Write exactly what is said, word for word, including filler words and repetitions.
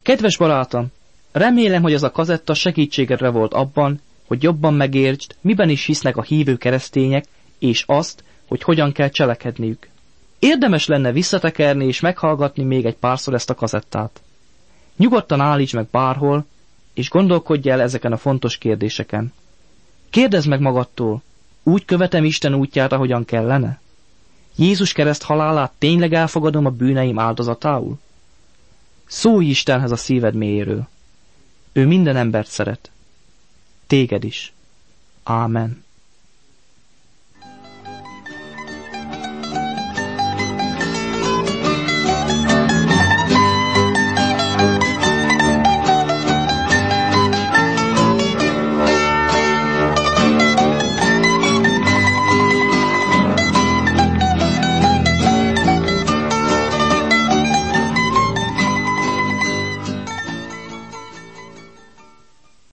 Kedves barátom, remélem, hogy ez a kazetta segítségedre volt abban, hogy jobban megértsd, miben is hisznek a hívő keresztények, és azt, hogy hogyan kell cselekedniük. Érdemes lenne visszatekerni és meghallgatni még egy párszor ezt a kazettát. Nyugodtan állíts meg bárhol, és gondolkodj el ezeken a fontos kérdéseken. Kérdezd meg magadtól, úgy követem Isten útját, ahogyan kellene? Jézus kereszt halálát tényleg elfogadom a bűneim áldozatául? Szólj Istenhez a szíved mélyéről. Ő minden embert szeret. Téged is. Ámen.